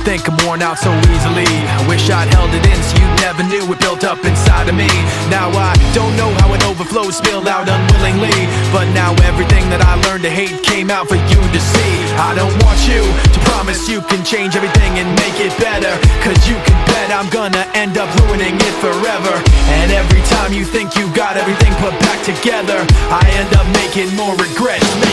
think I'm worn out so easily. I wish I'd held it in so you never knew it built up inside of me. Now I don't know how it overflowed, spilled out unwillingly, but now everything that I learned to hate came out for you to see. I don't want you to promise you can change everything and make it better, cause you can bet I'm gonna end up ruining it forever. And every time you think you got everything put back together, I end up making more regrets.